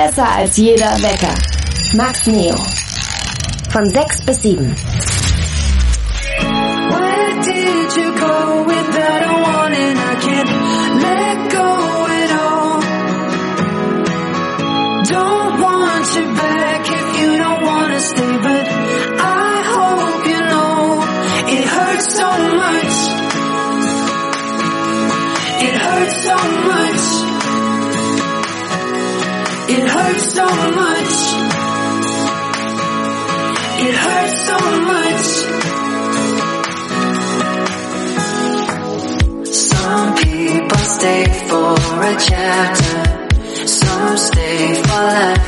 Besser als jeder Wecker. Max Neo. Von 6 bis 7. Where did you go without a warning? I can't let go at all. Don't want you back if you don't want to stay, but I hope you know it hurts so much. It hurts so much. It hurts so much. It hurts so much. Some people stay for a chapter, some stay for life.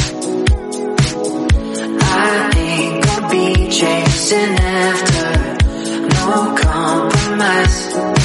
I ain't gonna be chasing after no compromise.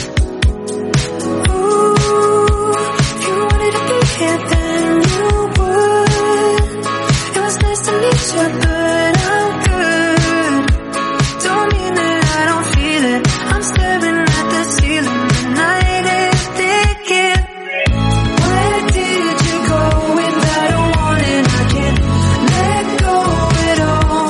Ooh, if you wanted to be here then you would. It was nice to meet you, but I'm good. Don't mean that I don't feel it. I'm staring at the ceiling, the night is ticking. Where did you go without a warning? I can't let go at all.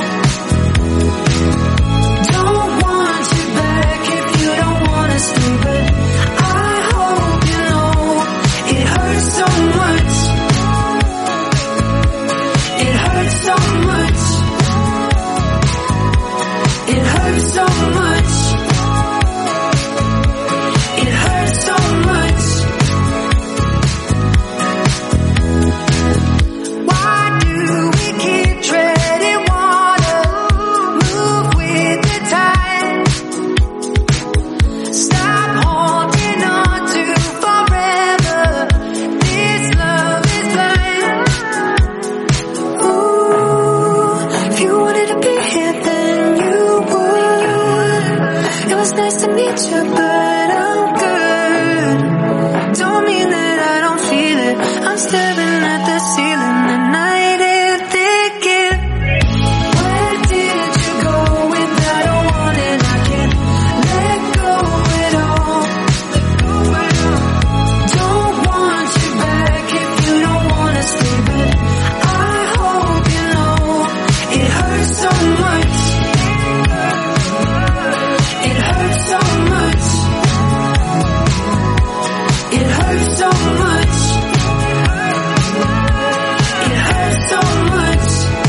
Don't want you back if you don't wanna stay, but I hope you know it hurts so much. It hurts so much. It hurts so much. It hurts so much. Why do we keep treading water? Move with the tide. Stop holding on to forever. This love is blind. Ooh, if you wanted to be here then you would. It was nice to meet you, but I'm good. Don't mean that I don't feel it. I'm staring at the ceiling, the night is ticking. Where did you go without a warning? I can't let go at all. Don't want you back if you don't wanna stay, but I hope you know it hurts so much. It hurts so much. It hurts so much. It hurts so much.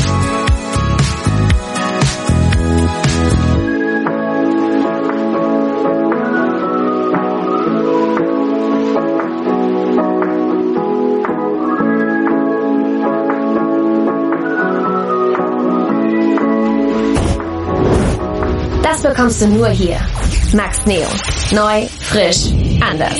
Das bekommst du nur hier. Max Neo. Neu, frisch, anders.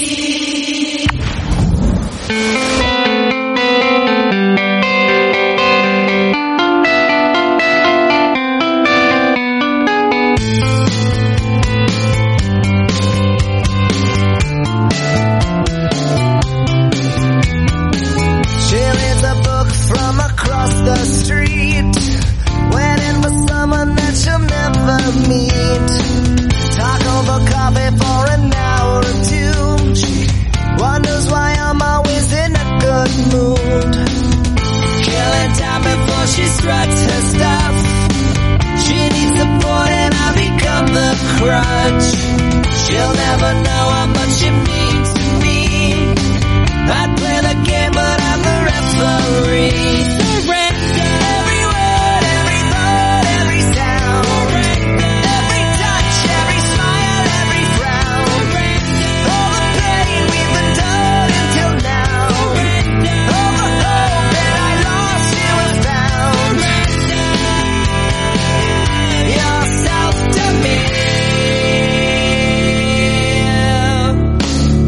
She reads a book from across the street, waiting for someone that she'll never meet. Talk over coffee for an hour or two. She wonders why I'm always in a good mood. Killing time before she struts her stuff. She needs support and I become the crutch. She'll never know how much it means to me. I'd play the game but I'm the referee. Surrender every word, every thought, every sound. Every touch, every smile, every frown. All the pain we've endured until now. All the hope that I lost you have found. Yourself to me.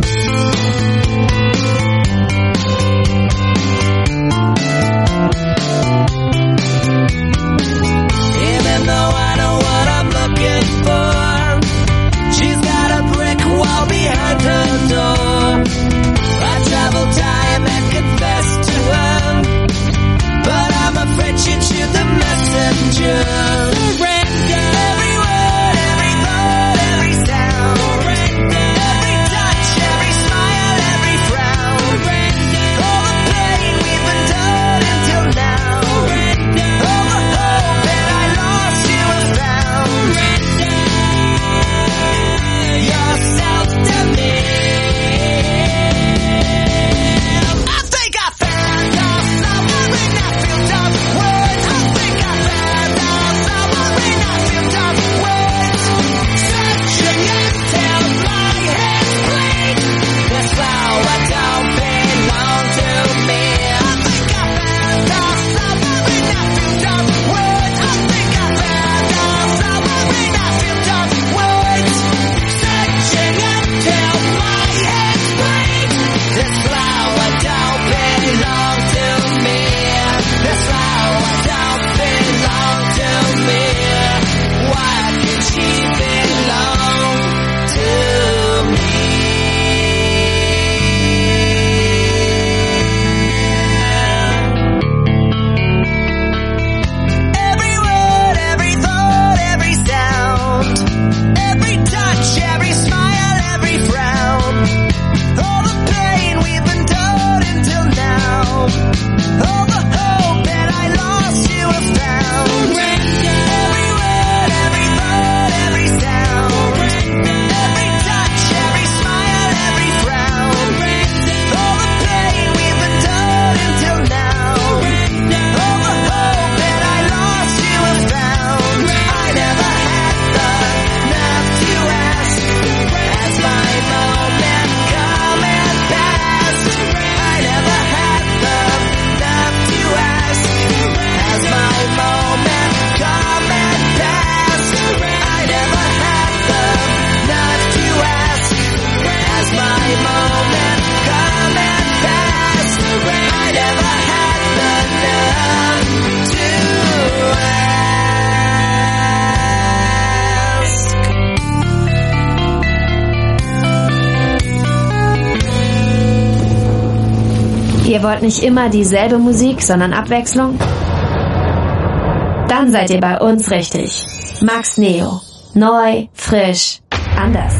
Ihr wollt nicht immer dieselbe Musik, sondern Abwechslung? Dann seid ihr bei uns richtig. Max Neo. Neu, frisch, anders.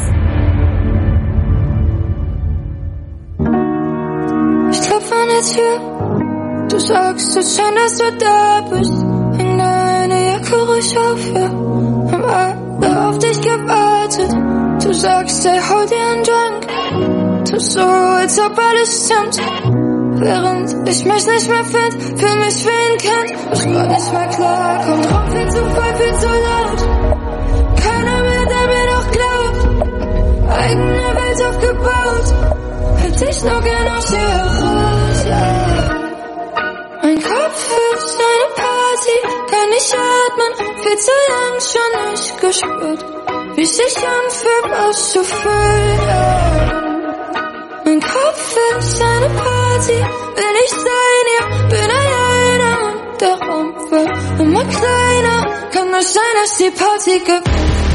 Ich klopfe an der Tür. Du sagst, es scheint, dass du da bist. Häng deine Jacke ruhig auf, ja. Haben alle auf dich gewartet. Du sagst, ey, hol dir einen Drink. Tu so, als ob alles stimmt. Während ich mich nicht mehr find, fühl mich wie ein Kind. Ich war nicht mehr klar, kommt drauf, viel zu voll, viel zu laut. Keiner mehr, der mir noch glaubt. Eigene Welt aufgebaut. Hätte ich nur gern aus hier raus, yeah. Mein Kopf ist eine Party, kann nicht atmen, viel zu lang schon nicht gespürt. Wie sich anfühlt, was zu fühlen. Mein Kopf ist eine Party, will ich sein, ja, bin alleine und der Raum wird immer kleiner. Kann nur sein, dass die Party gibt.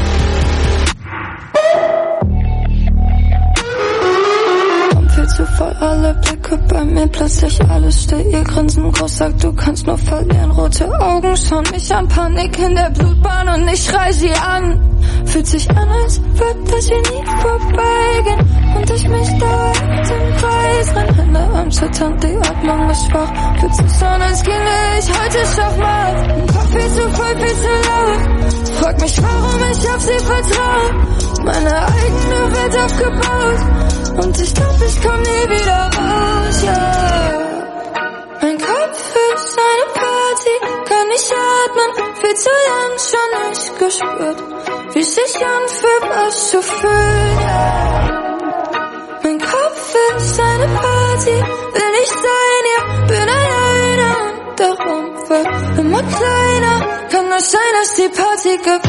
Viel zu voll, alle Blicke bei mir, plötzlich alles still. Ihr Grinsen groß sagt, du kannst nur verlieren. Rote Augen schauen mich an, Panik in der Blutbahn und ich schrei sie an. Fühlt sich an, als würde das hier nie vorbeigehen und ich mich dauernd im Kreis renn. Hände am Zittern, die Atmung ist schwach. Fühlt sich an, als ginge ich heute Schachmatt. Mein Kopf viel zu voll, viel zu laut. Frag mich, warum ich auf sie vertraue. Meine eigene Welt aufgebaut und ich glaub, ich komm nie wieder raus, ja. Yeah. Mein Kopf ist eine Party, kann nicht atmen, viel zu lang schon nicht gespürt. Wie sich anfühlt, was zu fühlen, yeah. Mein Kopf ist eine Party, will ich sein, ja, bin alleine und der Raum wird immer kleiner. Kann nur sein, dass die Party gibt.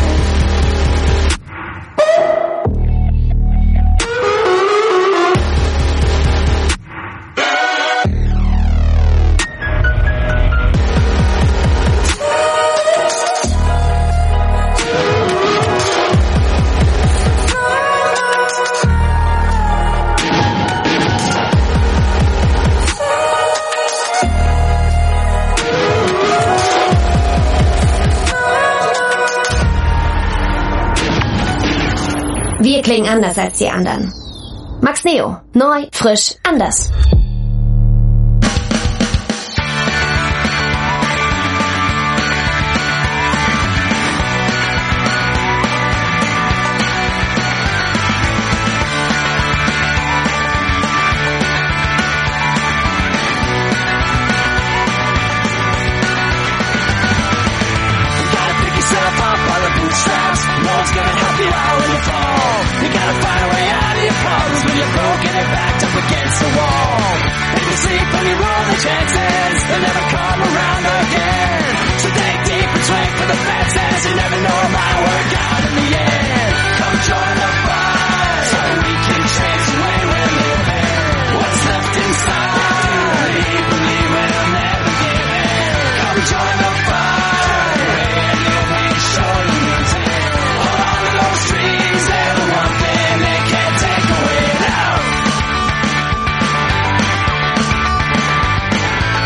Wir klingen anders als die anderen. Max Neo. Neu, frisch, anders.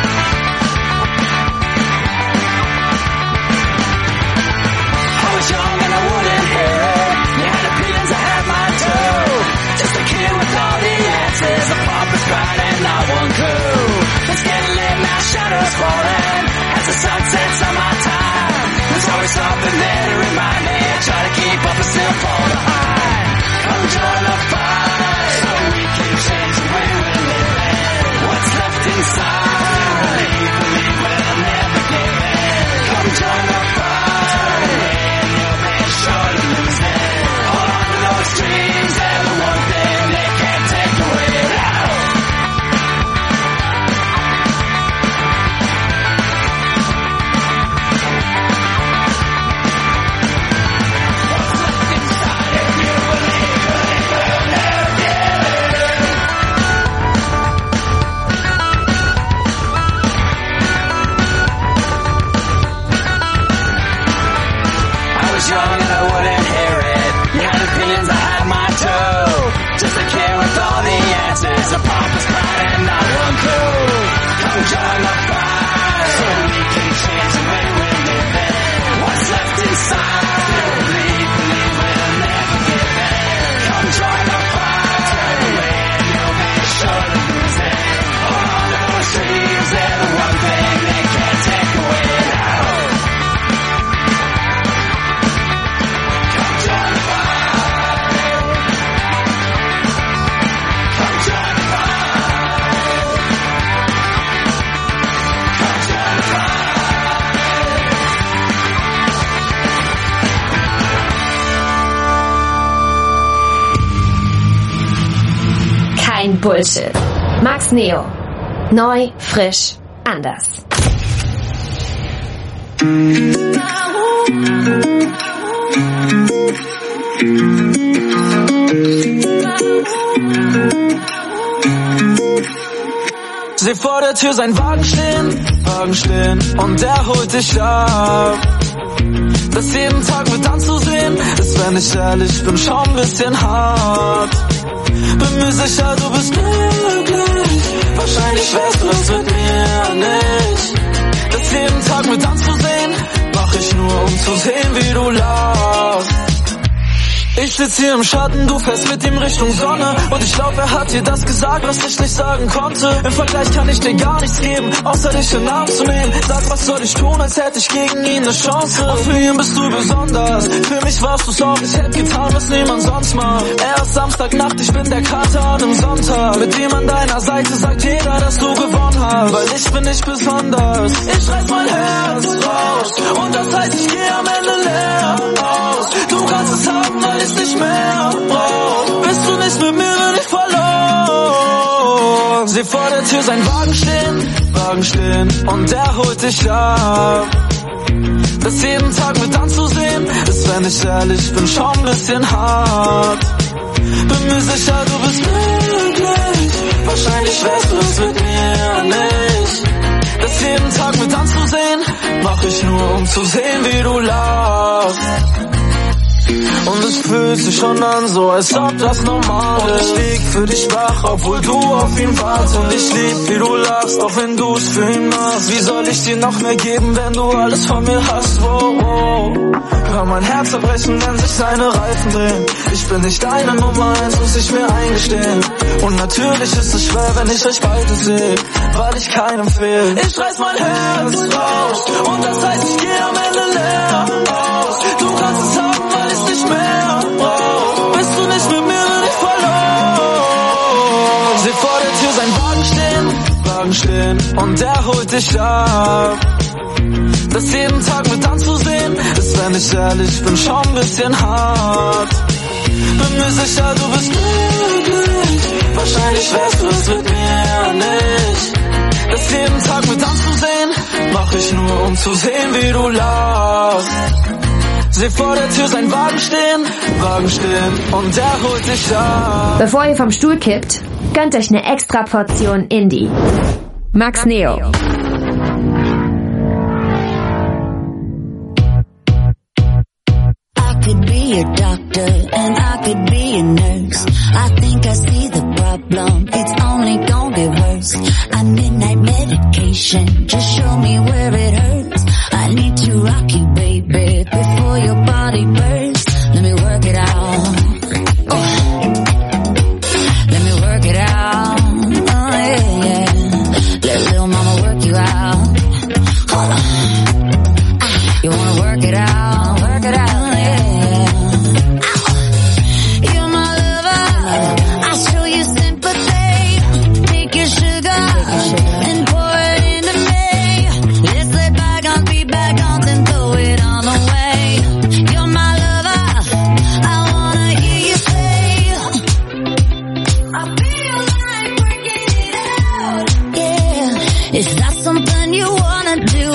Hold your Kein Bullshit. Max Neo. Neu, frisch, anders. Seh vor der Tür sein Wagen stehen und der holt dich ab. Das jeden Tag mit anzusehen, ist, wenn ich ehrlich bin, schon ein bisschen hart. Bin mir sicher, du bist glücklich, wahrscheinlich wärst du es mit mir nicht. Das jeden Tag mit anzusehen, mach ich nur, um zu sehen, wie du lachst. Ich sitz hier im Schatten, du fährst mit ihm Richtung Sonne. Und ich glaub, er hat dir das gesagt, was ich nicht sagen konnte. Im Vergleich kann ich dir gar nichts geben, außer dich in den Arm zu nehmen. Sag, was soll ich tun, als hätte ich gegen ihn eine Chance. Und für ihn bist du besonders, für mich warst du's auch. Ich hätte getan, was niemand sonst macht. Er ist Samstagnacht, ich bin der Kater an einem Sonntag. Mit ihm an deiner Seite sagt jeder, dass du gewonnen hast. Weil ich bin nicht besonders. Ich reiß mein Herz raus und das heißt, ich geh am Ende leer aus. Du kannst es haben, weil ich nicht mehr brauch. Bist du nicht mit mir, bin ich verloren. Seh vor der Tür sein Wagen stehen und der holt dich ab. Das jeden Tag mit anzusehen, ist, wenn ich ehrlich bin, schon ein bisschen hart. Bin mir sicher, du bist glücklich, wahrscheinlich wärst du es mit mir nicht. Das jeden Tag mit anzusehen, mach ich nur, um zu sehen, wie du lachst. Und es fühlt sich schon an, so als ob das normal ist. Und ich lieg für dich wach, obwohl du auf ihn wartest. Und ich lieb, wie du lachst, auch wenn du's für ihn machst. Wie soll ich dir noch mehr geben, wenn du alles von mir hast? Wow. Hör mein Herz zerbrechen, wenn sich seine Reifen drehen. Ich bin nicht deine Nummer 1, muss ich mir eingestehen. Und natürlich ist es schwer, wenn ich euch beide sehe, weil ich keinem fehl. Ich reiß mein Herz raus und das heißt, ich geh am Ende leer aus. Du kannst es haben, weil ich nicht mehr brauch. Bist du nicht mit mir, bin ich verloren. Seh vor der Tür sein Wagen stehen und der holt dich ab. Das jeden Tag mit anzusehen, ist, wenn ich ehrlich bin, schon ein bisschen hart. Bin mir sicher, du bist glücklich, wahrscheinlich wärst du es mit mir nicht. Das jeden Tag mit anzusehen, mach ich nur, um zu sehen, wie du lachst. Seh vor der Tür sein Wagen stehen und der holt dich ab. Bevor ihr vom Stuhl kippt, gönnt euch eine extra Portion Indie. Max Neo. I could be a doctor and I could be a nurse. I think I see the problem, it's only gonna get worse. I need night medication, just show me where it hurts. I need to rock you, baby, before your body bursts. Let me work it out. Oh. Let me work it out. Oh yeah, yeah. Let little mama work you out. Hold on. You wanna work it out? Work it out. Is that something you wanna do?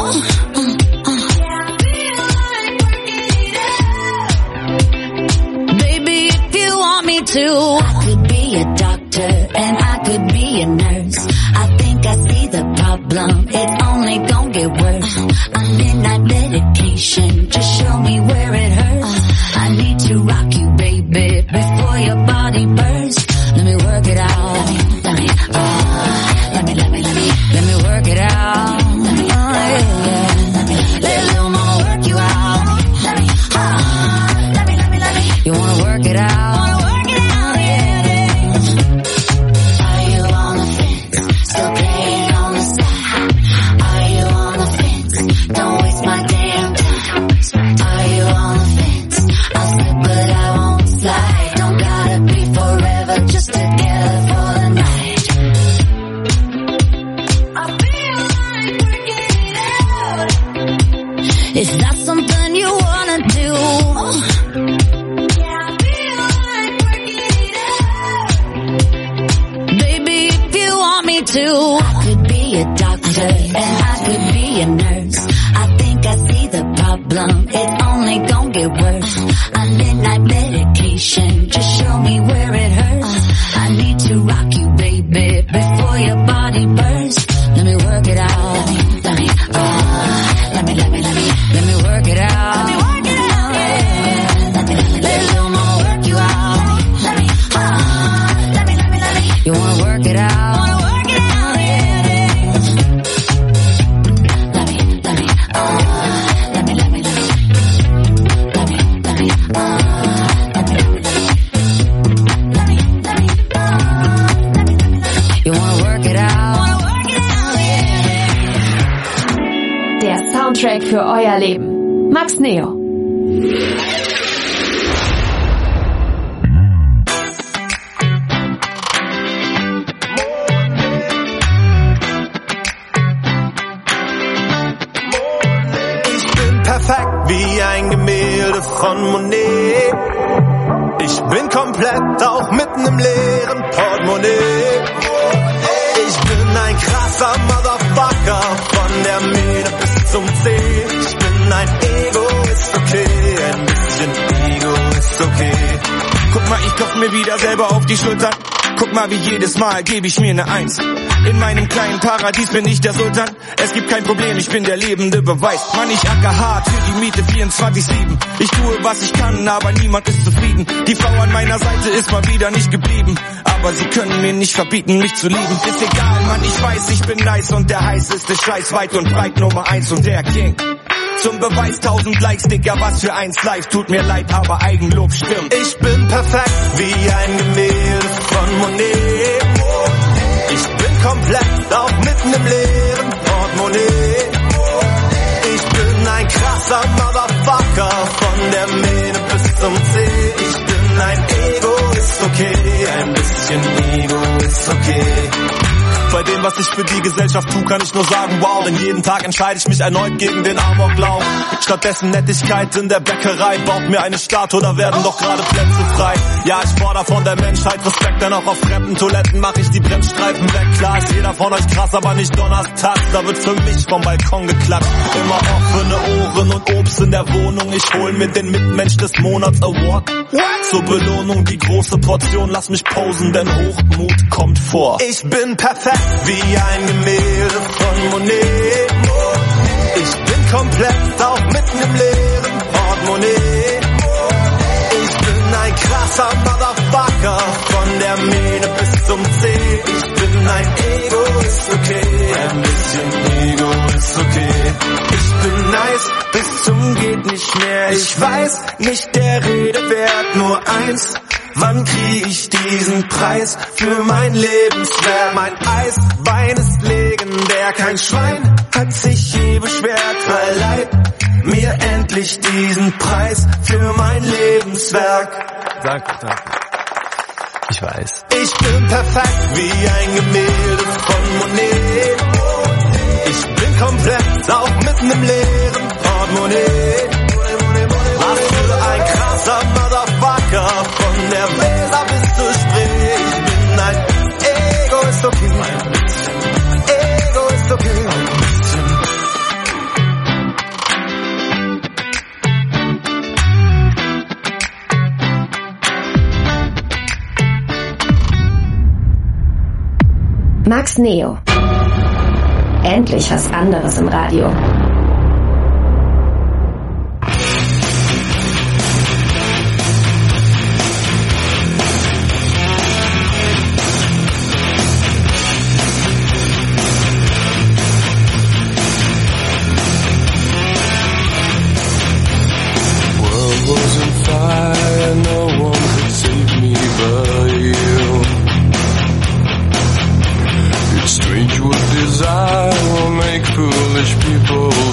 Baby, if you want me to. I could be a doctor and I could be a nurse. I think I see the problem, it's only gonna get worse. I need night medication, just show me where it hurts. I need to rock you, baby, before your body bursts. Let me work it out. Let me work it out. Oh, yeah. Let little mama work you out. You wanna work it out? Yeah. Are you on the fence? Still playing on the side? Are you on the fence? Don't waste my damn time. Are you on the fence? I'll slip but I won't slide. Don't gotta be forever, just together for the night. Is that something you wanna do? medication. Just show me where it hurts. I need to rock you, baby, before your body bursts. Let me work it out. Let me work it out. Let me work it out. Let me work you out. You wanna work it out? Soundtrack für euer Leben. Max Neo. Ich bin perfekt wie ein Gemälde von Monet. Ich bin komplett auch mitten im leeren Portemonnaie. Ich bin ein krasser Motherfucker von der Mähne bis zum Zeh. Ich bin ein Ego, ist okay, ein bisschen Ego ist okay. Guck mal, ich klopf mir wieder selber auf die Schultern. Guck mal, wie jedes Mal gebe ich mir eine Eins. In meinem kleinen Paradies bin ich der Sultan. Es gibt kein Problem, ich bin der lebende Beweis. Mann, ich acker hart für die Miete 24/7. Ich tue, was ich kann, aber niemand ist zufrieden. Die Frau an meiner Seite ist mal wieder nicht geblieben. Aber sie können mir nicht verbieten, mich zu lieben. Ist egal, Mann, ich weiß, ich bin nice und der heißeste Scheiß weit und breit Nummer 1 und der King. Zum Beweis 1000 Likes, Digga, was für eins live. Tut mir leid, aber Eigenlob stimmt. Ich bin perfekt wie ein Gemälde von Monet. Ich bin komplett auch mitten im leeren Portemonnaie. Ich bin ein krasser Motherfucker von der Mähne bis zum Zeh. Ich bin ein Ego, ist okay, ein bisschen Ego ist okay. Bei dem, was ich für die Gesellschaft tue, kann ich nur sagen, wow, denn jeden Tag entscheide ich mich erneut gegen den Amoklauf. Stattdessen Nettigkeit in der Bäckerei, baut mir eine Statue, da werden doch gerade Plätze frei. Ja, ich fordere von der Menschheit Respekt, denn auch auf fremden Toiletten mache ich die Bremsstreifen weg. Klar ist jeder von euch krass, aber nicht Donnerstag, da wird für mich vom Balkon geklatscht. Immer offene Ohren und Obst in der Wohnung, ich hol mir den Mitmensch des Monats Award. Zur Belohnung die große Portion, lass mich posen, denn Hochmut kommt vor. Ich bin perfekt wie ein Gemälde von Monet. Ich bin komplett auch mitten im leeren Portemonnaie. Ich bin ein krasser Motherfucker von der Mähne bis zum Zeh. Ich bin ein Ego, ist okay, ein bisschen Ego ist okay. Ich bin nice bis zum geht nicht mehr. Ich weiß nicht der Rede wert, nur eins. Wann krieg ich diesen Preis für mein Lebenswerk? Mein Eisbein ist legendär, kein Schwein hat sich je beschwert. Verleiht mir endlich diesen Preis für mein Lebenswerk. Danke. Ich weiß. Ich bin perfekt wie ein Gemälde von Monet. Ich bin komplett auch mitten im leeren Portemonnaie. Was für ein krasser Motherfucker von der Weser bis zur Spree. Ich bin ein Ego, ist okay. Ego ist okay. Max Neo. Endlich was anderes im Radio. Desire will make foolish people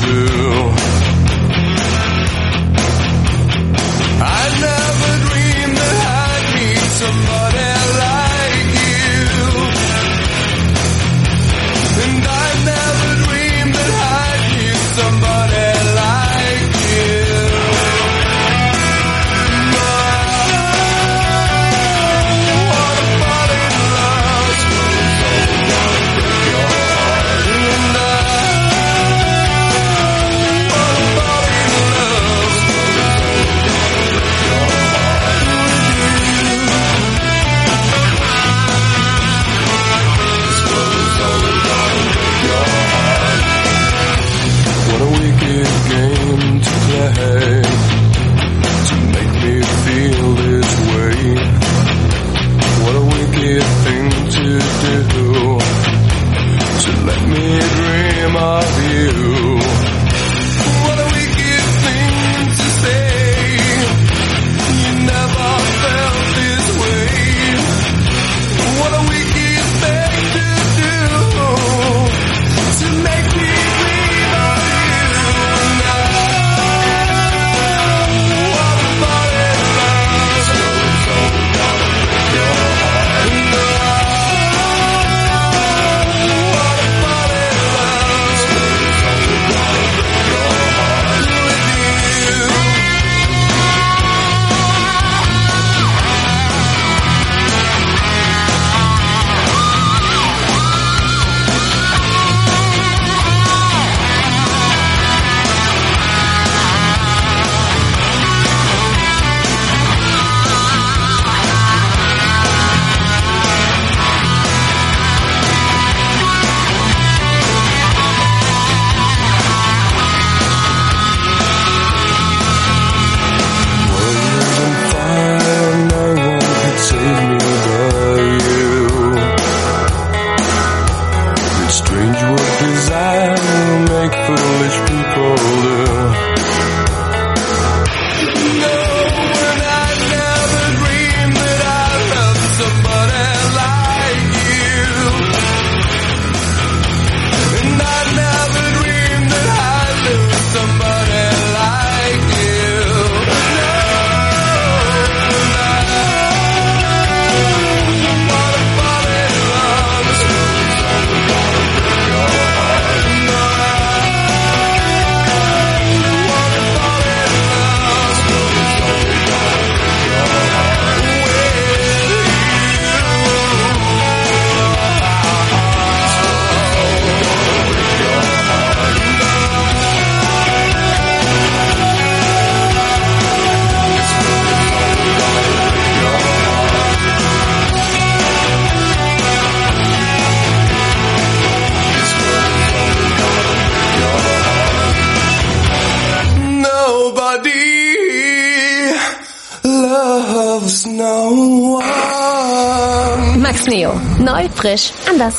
loves no one. Max Neo. Neu, frisch, anders.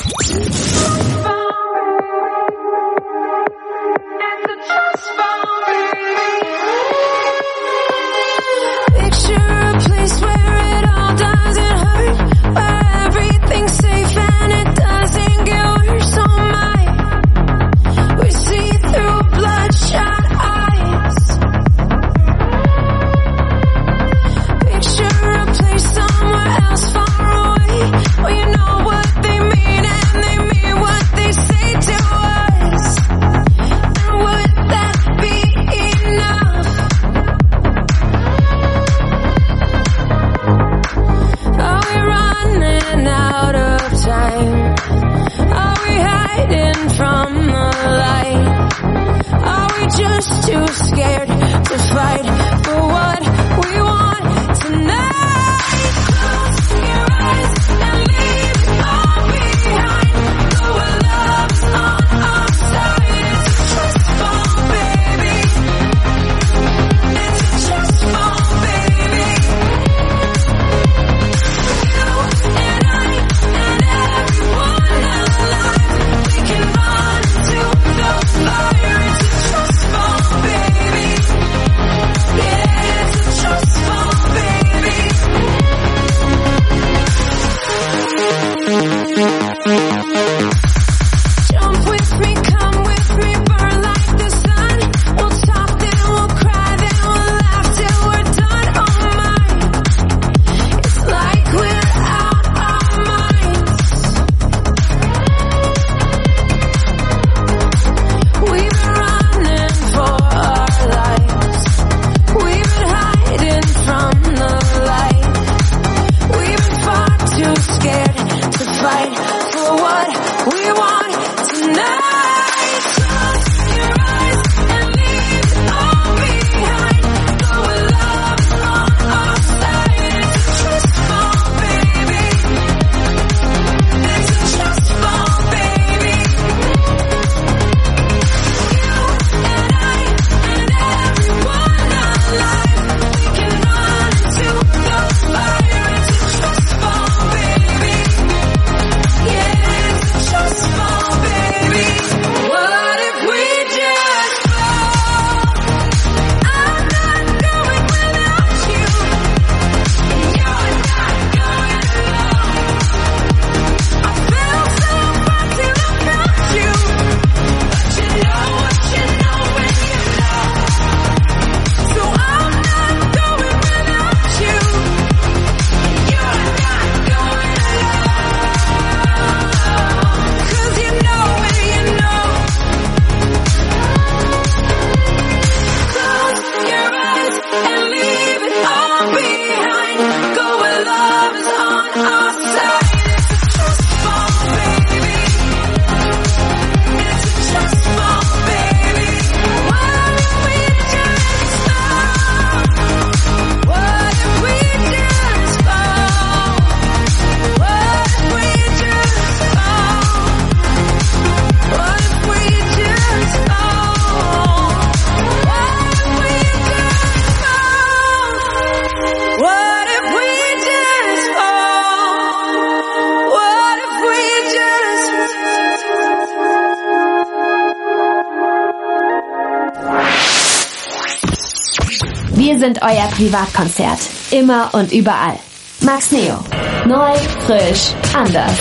Wir sind euer Privatkonzert. Immer und überall. Max Neo. Neu, frisch, anders.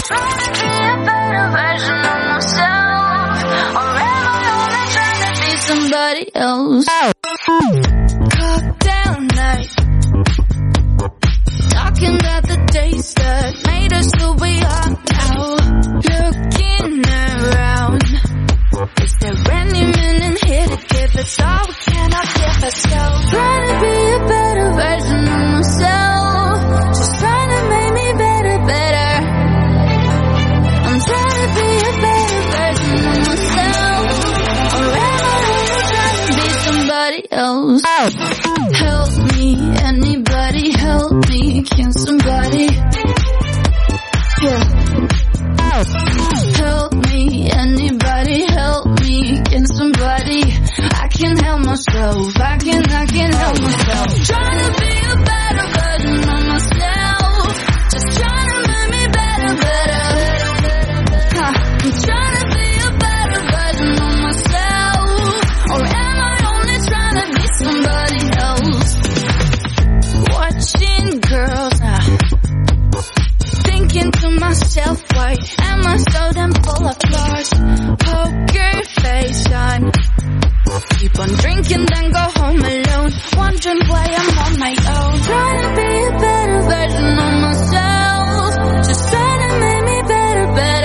Somebody else. Cocktail night. Talking about the days that made us who we are now. Looking around. Is there any minute here to give us all we cannot give ourselves? Trying to be a better version of myself. Just trying to make me better, better. I'm trying to be a better version of myself. Or am I only trying to be somebody else? self-worth? Am I so damn full of flaws? Poker face on. Keep on drinking, then go home alone. Wondering why I'm on my own. Trying to be a better version of myself. Just trying to make me better.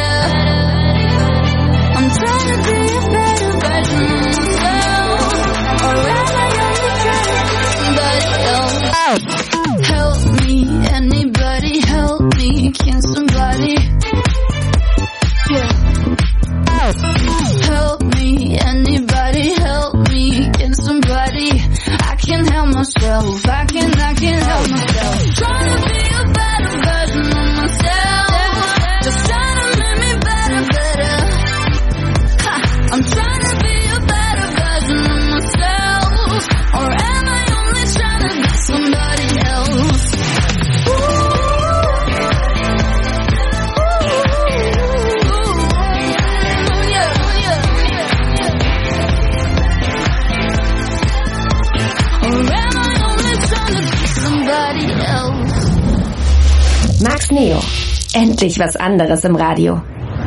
I'm trying to be a better version of myself. Or am I only trying to be somebody else? Help me, anybody help me. Can somebody? Yeah. Help me, anybody help me. Can somebody? I can help myself. I can help myself. Trying to be a better version of myself. Just trying to make me better. I'm trying to be a better version of myself. Or am I only trying to be somebody else? Max Neo. Endlich was anderes im Radio.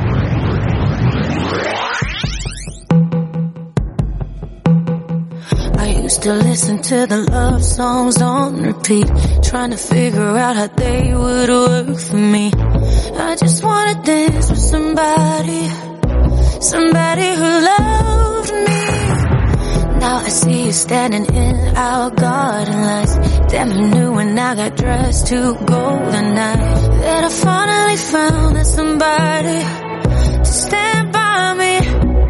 I used to listen to the love songs on repeat, trying to figure out how they would work for me. I just wanna dance with somebody who loved me. Now I see you standing in our garden lights. Damn, you knew when I got dressed to go the night that I finally found that somebody to stand by me.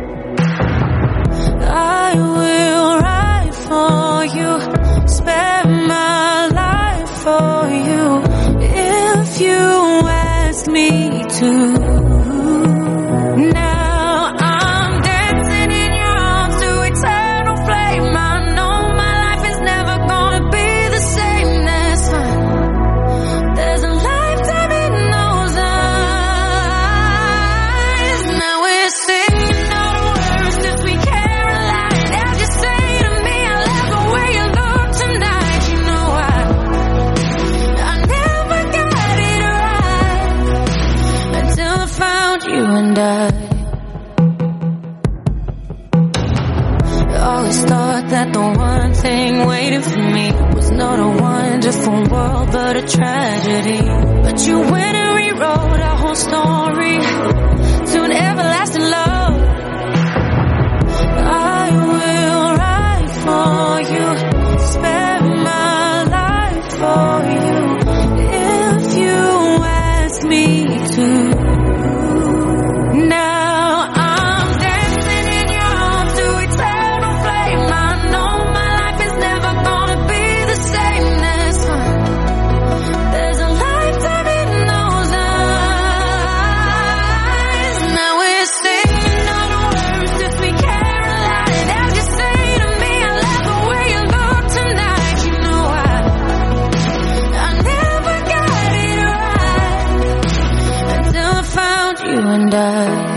I will ride for you, spare my life for you, if you ask me to. Now I'm dancing in your arms to eternal flame. I know my life is never gonna be the same. That's fine. There's a lifetime in those eyes. Now we're singing all the words that we care a lot. As you say to me, I love the way you look tonight. You know I never got it right until I found you and I always thought that the one thing waiting for me was not a wonderful world but a tragedy. But you went and rewrote our whole story to an everlasting love. I will ride for you, spare my life for you, if you ask me to. Now I'm dancing in your arms to eternal flame. I know my life is never gonna be the same. That's fine. There's a lifetime in those eyes. Now we're singing all the words that we care a lot. And as you say to me, I love the way you look tonight. You know I never got it right until I found you and I.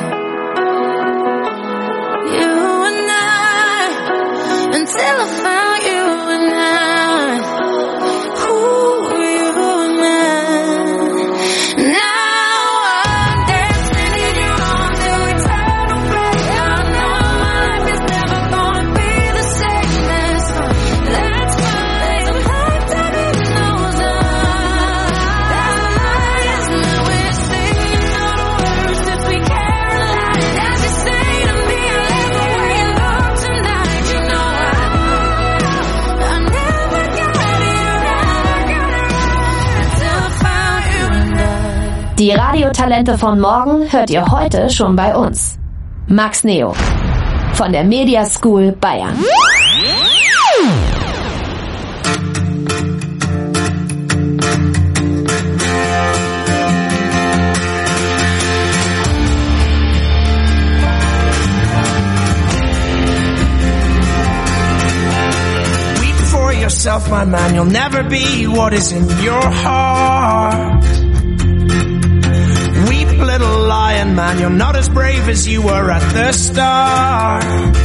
You and I, until I found you and I. Ooh, you and I. Now I'm dancing in your arms to eternal flame. I know my life is never gonna be the same. That's fine. There's a lifetime in those eyes. Now we're singing all the words that we care a lot. As you say to me, I love the way you look tonight. You know I never got it right until I found you and I. Die Radiotalente von morgen hört ihr heute schon bei uns. Max Neo von der Media School Bayern. Weep for yourself, my man. You'll never be what is in your heart. Weep, little lion man. You're not as brave as you were at the start.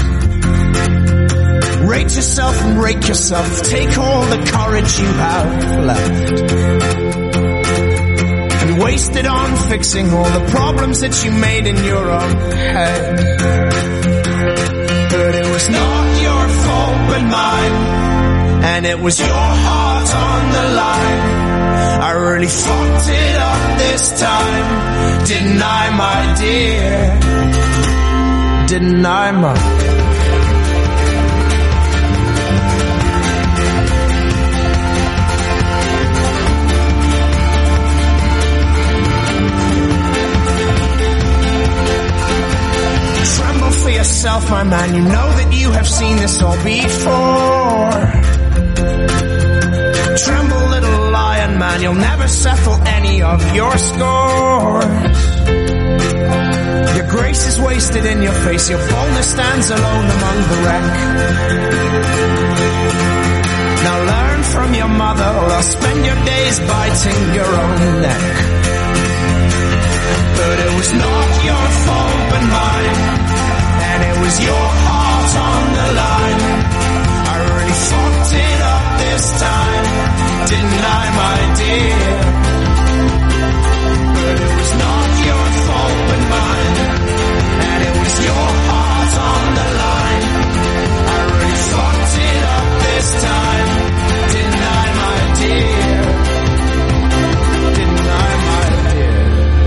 Rate yourself and rake yourself. Take all the courage you have left and waste wasted on fixing all the problems that you made in your own head. But it was not your fault but mine, and it was your heart on the line. I really fucked it up this time, didn't I, my dear? Didn't I, my... Tremble for yourself, my man, you know that you have seen this all before. Tremble, little lion man, you'll never settle any of your scores. Your grace is wasted in your face, your boldness stands alone among the wreck. Now learn from your mother, or I'll spend your days biting your own neck. But it was not your fault but mine, and it was your heart on the line. I really fucked it up this time, didn't I, my dear? But it was not your fault but mine, and it was your heart on the line. I really fucked it up this time, didn't I, my dear? Didn't I, my dear?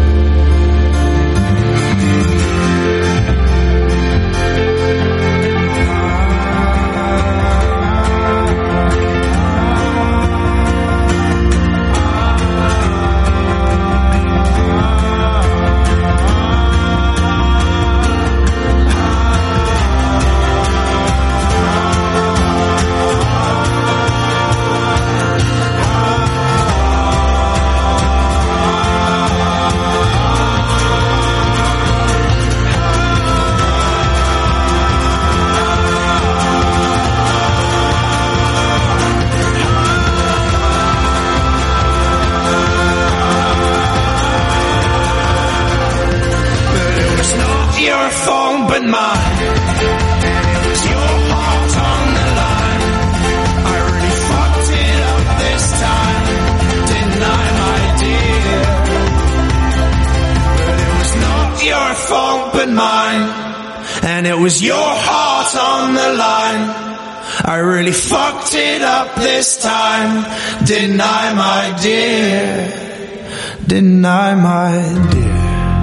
And it was your heart on the line. I really fucked it up this time, didn't I, my dear? Didn't I, my dear?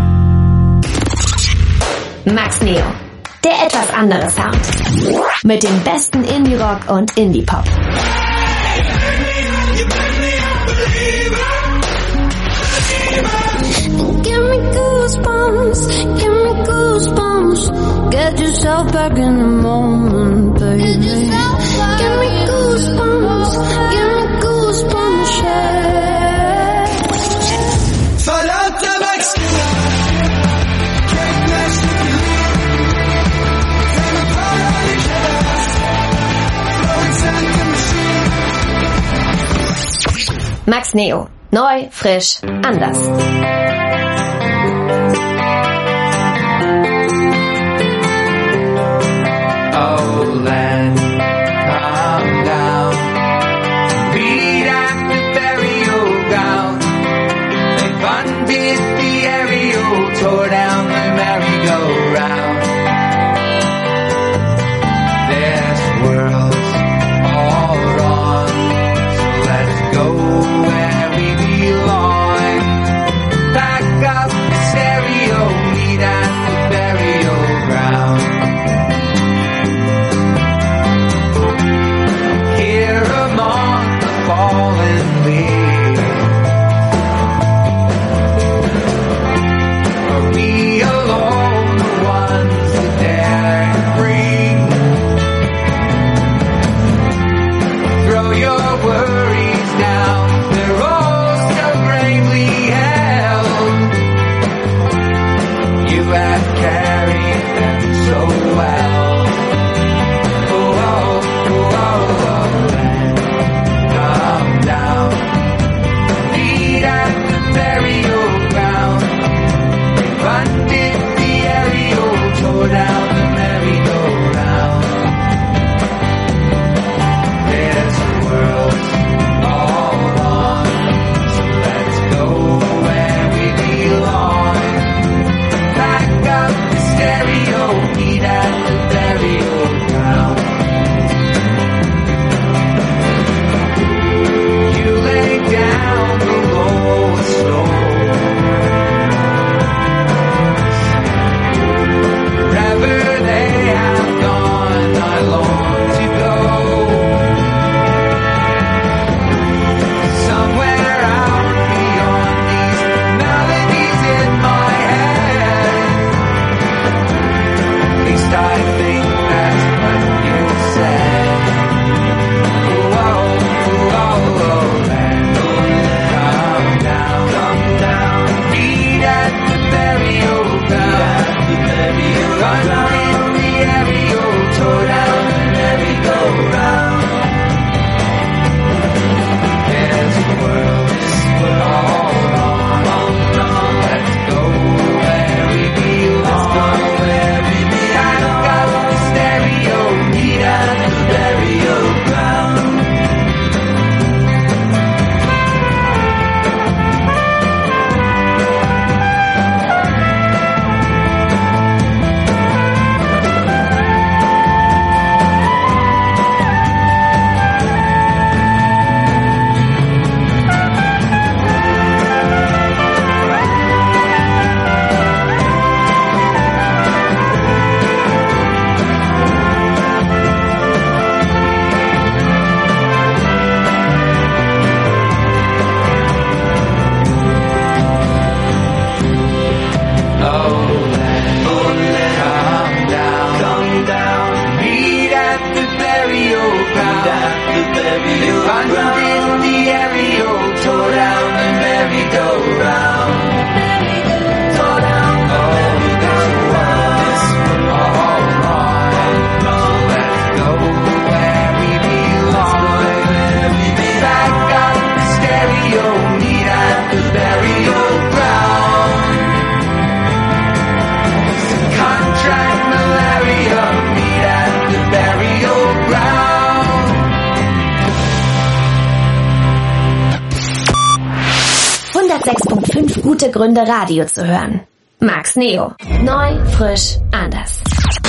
Max Neo, der etwas andere Sound. Mit dem besten Indie-Rock und Indie-Pop. Give me goosebumps, give me goosebumps. Get yourself back in the moment, baby. Give me goosebumps, yeah. Verdammter Max, Max Neo. Neu, frisch, anders. Oh, land, calm down. Beat at the burial ground. They funded the aerial, tore down the merry-go-round. This world's all wrong, so let's go where we belong. Back up the stereo, meet at the burial ground. 106.5 gute Gründe, Radio zu hören. Max Neo. Neu, frisch, anders.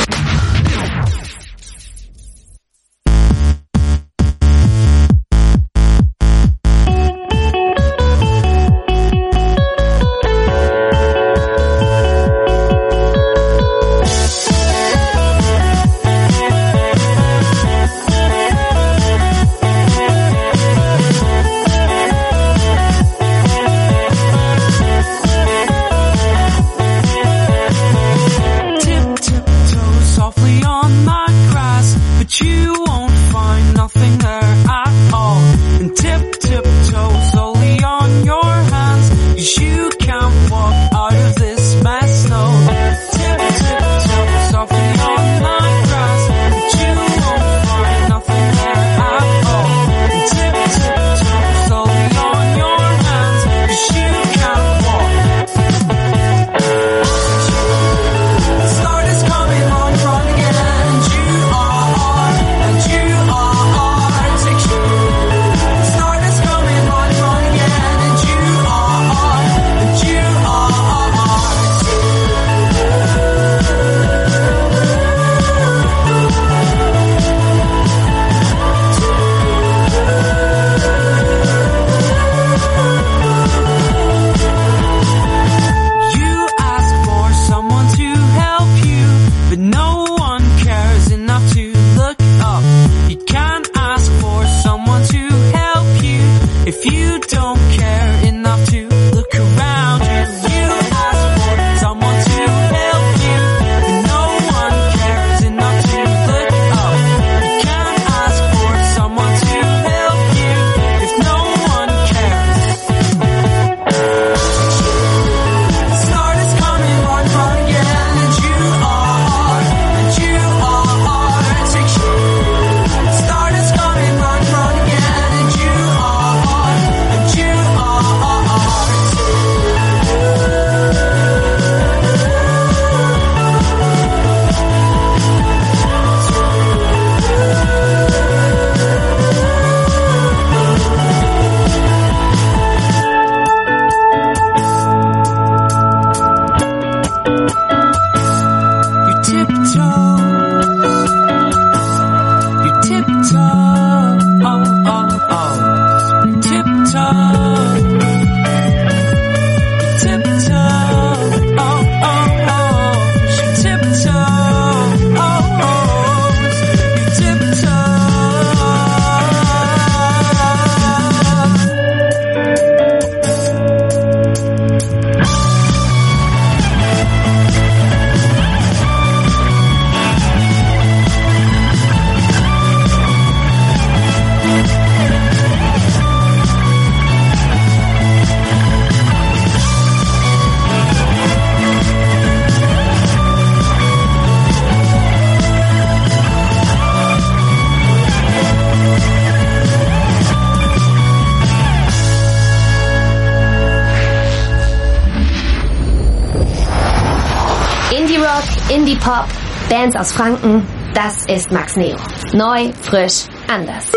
Indie-Pop, Bands aus Franken, das ist Max Neo. Neu, frisch, anders.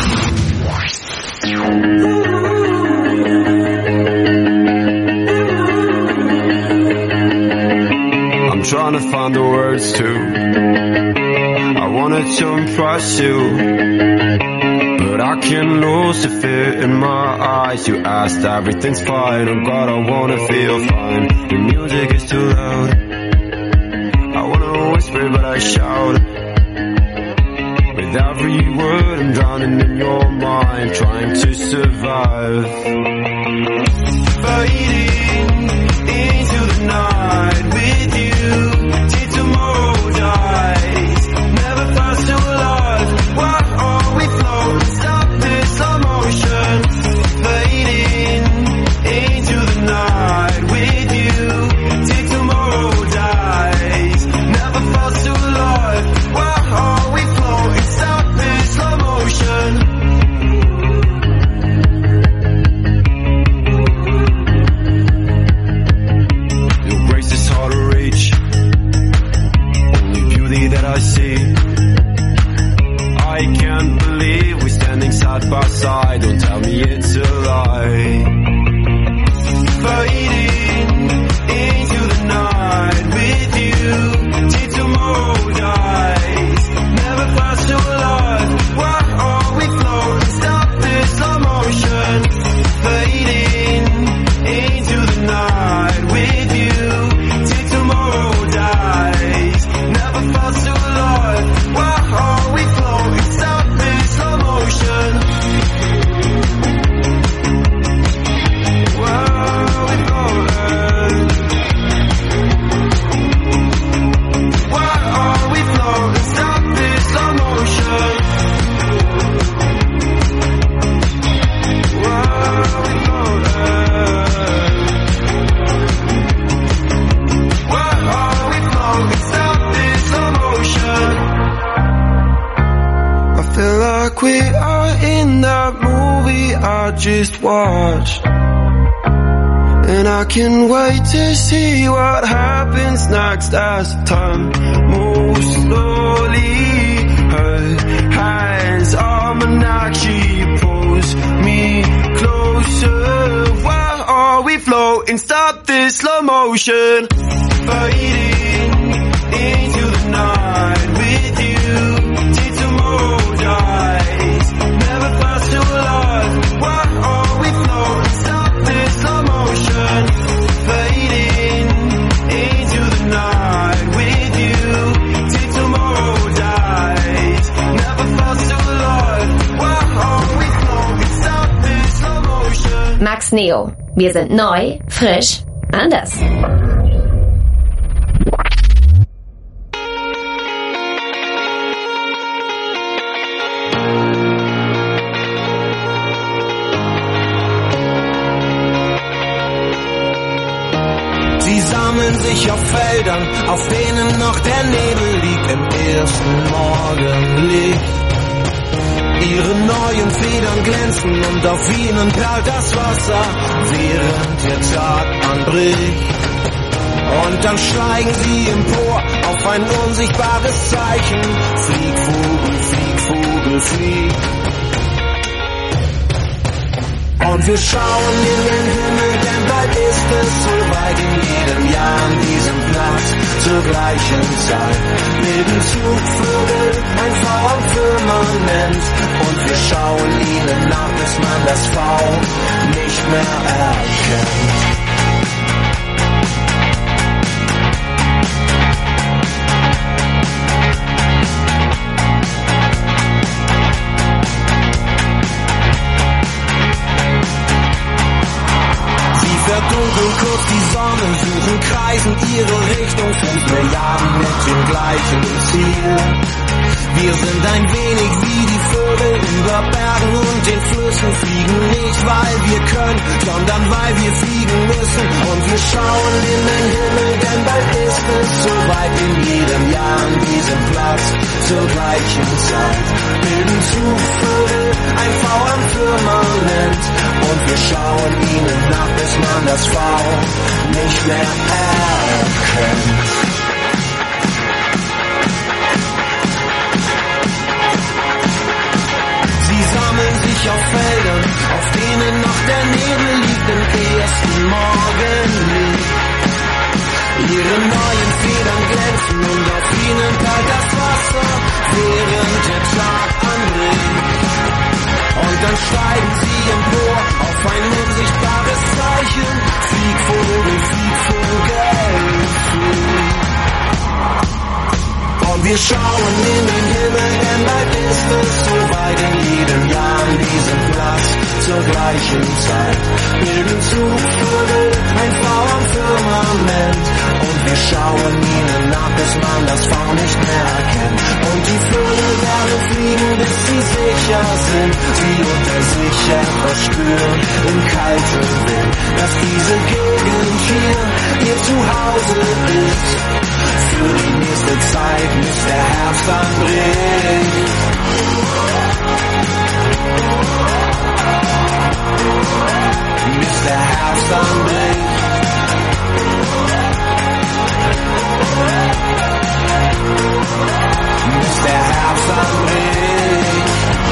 I'm trying to find the words to I wanted to impress you, but I can't lose the fear in my eyes. You asked, everything's fine. Oh God, I wanna feel fine. The music is too loud. I wanna whisper, but I shout. With every word, I'm drowning in your mind, trying to survive. Fading into the night with you, till tomorrow dies. Never fast to alive. Why are we floating? Stop this slow motion. Fading into the night with you, till tomorrow dies. Never fast to alive. Why are we floating? Stop this slow motion. like we are in that movie I just watched. And I can't wait to see what happens next as time moves slowly. Her hands on my neck, she pulls me closer. Where are we floating? Stop this slow motion. Fading into the night with you till tomorrow dies. Never fast to alive. Where are we floating? Stop this slow motion. Fading into the night with you till tomorrow dies. Never fast to alive. Where are we floating? Stop this slow motion. Max Neo. Wir sind neu, frisch, anders. Sie sammeln sich auf Feldern, auf denen noch der Nebel liegt im ersten Morgenlicht. Ihre neuen Federn glänzen und auf ihnen perlt das Wasser, während der Tag anbricht. Und dann steigen sie empor auf ein unsichtbares Zeichen. Flieg, Vogel, flieg, Vogel, flieg. Und wir schauen in den Himmel, denn bald ist es soweit. In jedem Jahr an diesem Platz zur gleichen Zeit bilden Zugvögel ein V am Firmament. Und wir schauen ihnen nach, bis man das V nicht mehr erkennt. Verdunkeln kurz die Sonne, suchen kreisend ihre Richtung, 5 Milliarden mit dem gleichen Ziel. Wir sind ein wenig wie die Vögel über Bergen und den Flüssen, fliegen nicht, weil wir können, sondern weil wir fliegen müssen. Und wir schauen in den Himmel, denn bald ist es soweit. In jedem Jahr an diesem Platz zur gleichen Zeit bilden Zugvögel ein V am Firmament. Und wir schauen ihnen nach, bis man das V nicht mehr erkennt. Sie sammeln sich auf Feldern, auf denen noch der Nebel liegt im ersten Morgenlicht. Ihre neuen Federn glänzen und auf ihnen perlt das Wasser, während der Tag anbricht. Und dann steigen sie empor auf ein unsichtbares Zeichen. Flieg, Vogel, flieg. Und wir schauen in den Himmel, denn bald ist es soweit. In jedem Jahr an diesem Platz zur gleichen Zeit bilden Zugvögel ein V am Firmament. Und wir schauen ihnen nach, bis man das V nicht mehr erkennt. Und die Vögel werden fliegen, bis sie sicher sind. Sie unter sich verspüren im kalten Wind, dass diese Gegend hier ihr Zuhause ist. Für die nächste Zeit, bis der Herbst anbricht. Bis der Herbst anbricht. Bis der Herbst anbricht.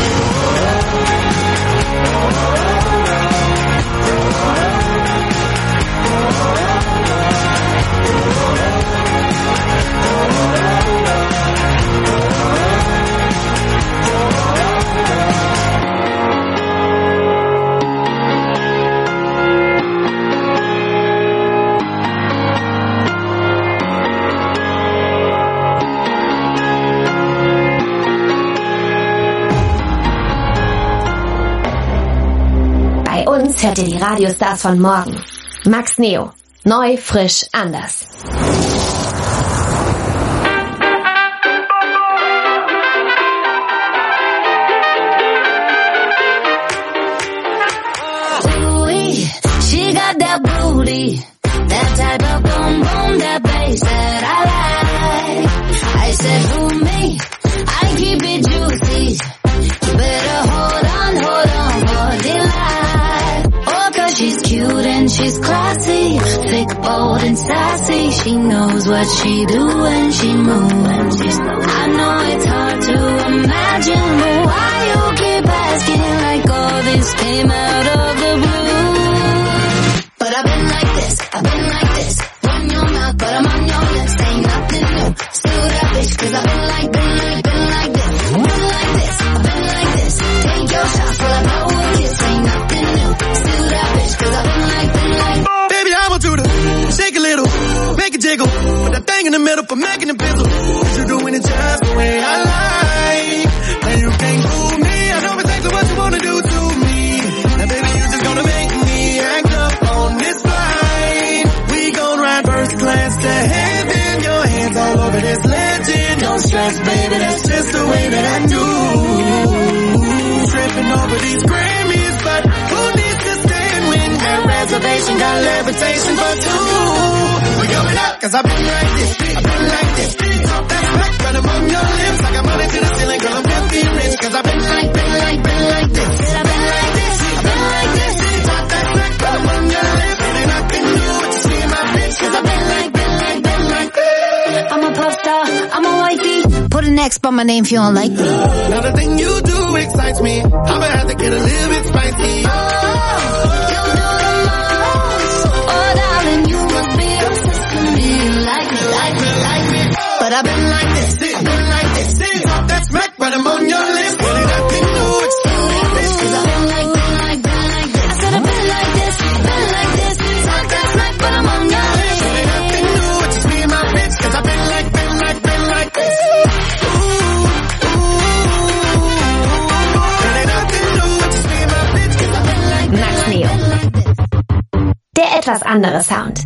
Bei uns hört ihr die Radiostars von morgen. Max Neo. Neu, frisch, anders. She got that booty, that type of boom boom, that bass that I like. I said, who me? I keep it juicy, keep it cute and she's classy, thick, bold and sassy. She knows what she do when she moves. I know it's hard to imagine, but why you keep asking like all this came out of the blue? But I've been like this, I've been like this. Run your mouth, but I'm on your lips. Ain't nothing new, still that bitch. Cause I've been like this. I've been like this, I've been like this. Take your shots, while I blow a kiss. Ain't nothing new, still that bitch. Cause I've been like Baby, I want you to shake a little, make it jiggle. Put that thing in the middle for making it fizzle. Cause you're doing it just the way I like. And you can't fool me, I know exactly what you wanna do to me. Now baby, you just gonna make me act up on this flight. We gon' ride first class to heaven. Your hands all over this legend. Don't stress, baby, that's just the way that I do. Tripping over these Grammys, but who needs to stand when that reservation got levitation for two? We going up, cause I've been like this, I've been like this. Talk that smack, but I'm on your lips. I got money to the ceiling, girl, I'm filthy rich. Cause I've been like this, I've been like this. I've been like this, I've been like this. Talk that smack, but I'm on your lips. It ain't nothing new, what you see in my bitch. Cause I've been like this. I'm a pop star, I'm a wifey. Put an X by my name if you don't like me. Now the thing you do excites me. I'ma have to get a little bit spicy. You do the most. Oh, darling, you must be obsessed with me. You like me, like me, like me. But I've been like this, I've been like this. Talk that smack, but I'm on your lips. It ain't nothing new, it's still like this. Cause I've been like this. I said I've been like this, I've been like this. Talk that smack, but I'm on your lips. It ain't nothing new, it's just me and my bitch. Cause I've been like this. Max Neo. Der etwas andere Sound.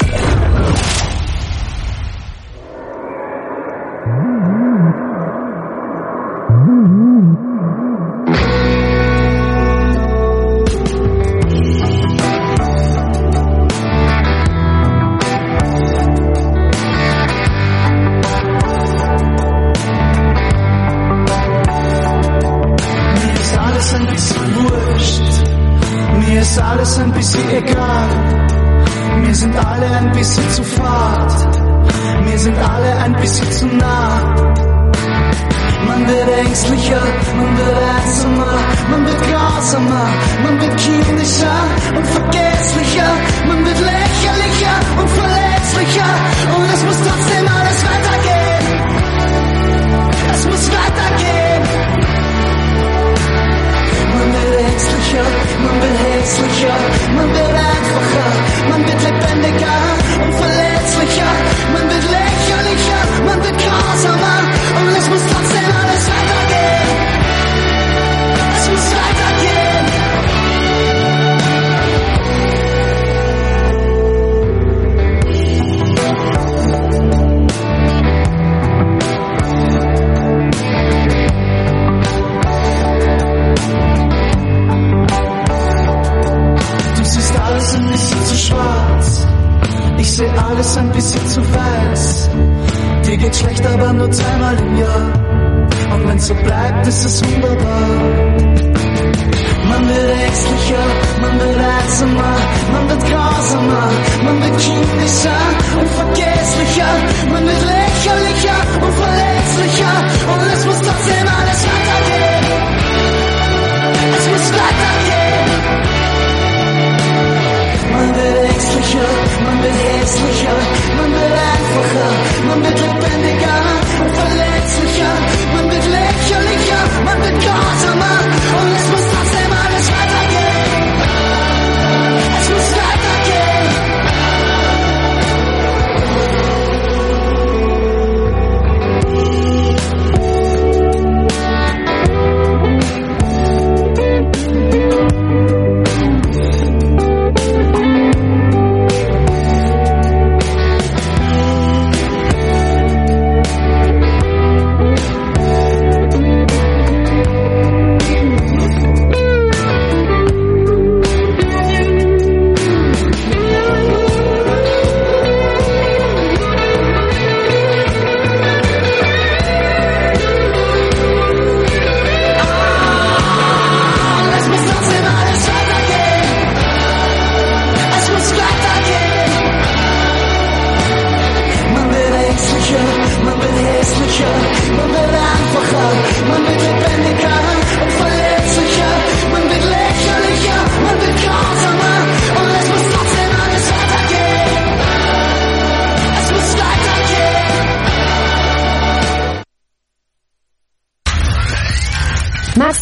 Mir ist alles ein bisschen egal. Mir sind alle ein bisschen zu fad. Mir sind alle ein bisschen zu nah. Man wird ängstlicher, man wird einsamer, man wird grausamer, man wird kindischer und vergesslicher, man wird lächerlicher und verletzlicher. Und es muss trotzdem alles weitergehen. Es muss weitergehen. Man wird ängstlicher, man wird hässlicher, man wird einfacher, man wird lebendiger und verletzlicher, man wird lächerlicher, man wird grausamer und es muss trotzdem alles weitergehen. Es muss weitergehen. Alles ein bisschen zu schwarz, ich seh alles ein bisschen zu weiß. Dir geht schlecht, aber nur zweimal im Jahr. Und wenn's so bleibt, ist es wunderbar. Man wird ängstlicher, man wird einsamer, man wird grausamer, man wird kindischer und vergesslicher, man wird lächerlicher und verletzlicher. Und es muss trotzdem alles weitergehen. Es muss weitergehen. Man wird ängstlicher, man wird hässlicher, man wird einfacher, man wird lebendiger und verletzlicher, man wird lächerlicher, man wird grausamer und es muss trotzdem alles weitergehen. Es muss weitergehen.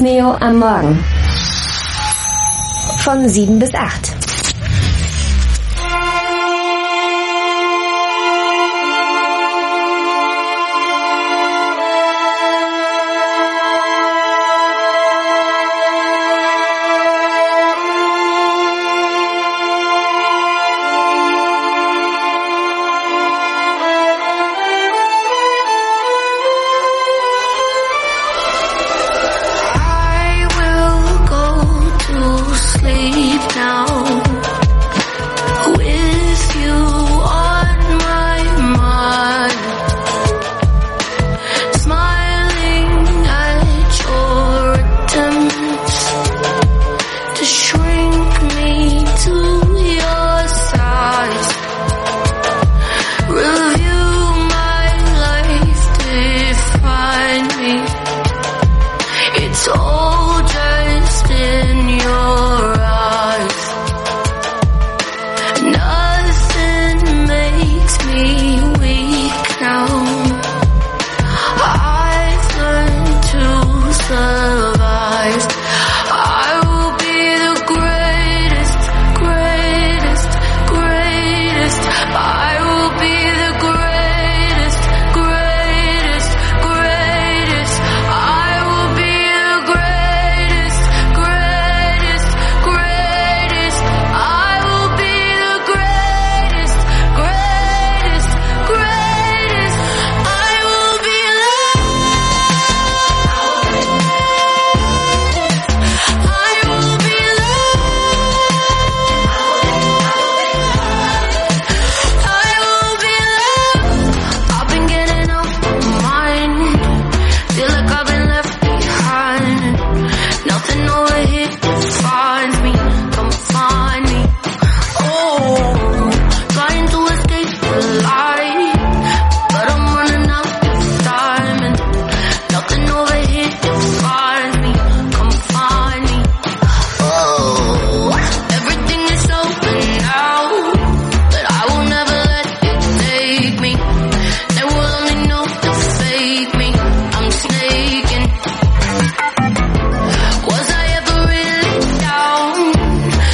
Neo am Morgen. Von 7 bis 8.